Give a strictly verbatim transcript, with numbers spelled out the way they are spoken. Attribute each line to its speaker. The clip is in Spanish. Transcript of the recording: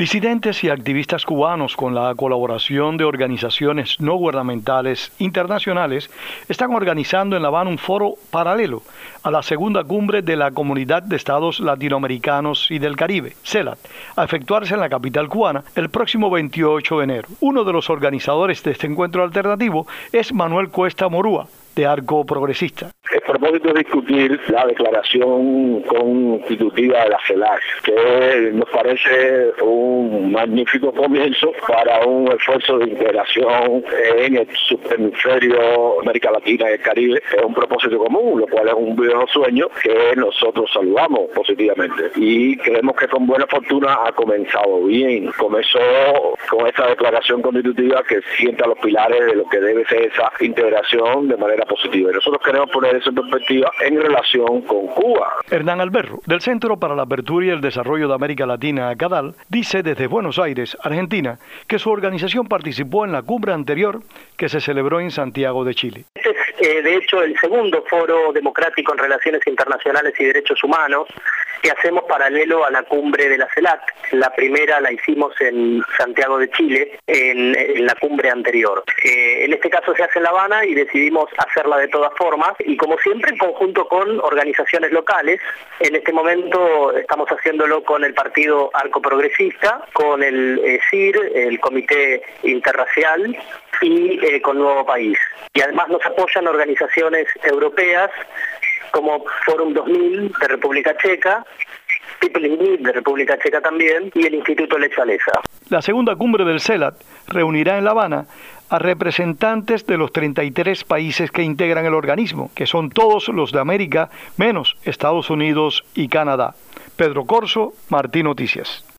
Speaker 1: Disidentes y activistas cubanos, con la colaboración de organizaciones no gubernamentales internacionales, están organizando en La Habana un foro paralelo a la segunda cumbre de la Comunidad de Estados Latinoamericanos y del Caribe, CELAC, a efectuarse en la capital cubana el próximo veintiocho de enero. Uno de los organizadores de este encuentro alternativo es Manuel Cuesta Morúa, de Arco Progresista.
Speaker 2: El propósito es discutir la declaración constitutiva de la CELAC, que nos parece un magnífico comienzo para un esfuerzo de integración en el subhemisferio América Latina y el Caribe. Es un propósito común, lo cual es un viejo sueño que nosotros saludamos positivamente. Y creemos que con buena fortuna ha comenzado bien. Comenzó con esta declaración constitutiva que sienta los pilares de lo que debe ser esa integración de manera positiva. Y nosotros queremos poner eso en perspectiva en relación con Cuba.
Speaker 1: Hernán Alberro, del Centro para la Apertura y el Desarrollo de América Latina, CADAL, dice desde Buenos Aires, Argentina, que su organización participó en la cumbre anterior que se celebró en Santiago de Chile.
Speaker 3: Este es, eh, de hecho, el segundo foro democrático en relaciones internacionales y derechos humanos que hacemos paralelo a la cumbre de la CELAC. La primera la hicimos en Santiago de Chile, en, en la cumbre anterior. Eh, en este caso se hace en La Habana y decidimos hacerla de todas formas, y como siempre en conjunto con organizaciones locales. En este momento estamos haciéndolo con el partido Arco Progresista, con el eh, C I R, el Comité Interracial, y eh, con Nuevo País. Y además nos apoyan organizaciones europeas como Forum dos mil de República Checa, People in Need de República Checa también, y el Instituto Lech Walesa.
Speaker 1: La segunda cumbre del CELAC reunirá en La Habana a representantes de los treinta y tres países que integran el organismo, que son todos los de América, menos Estados Unidos y Canadá. Pedro Corso, Martín Noticias.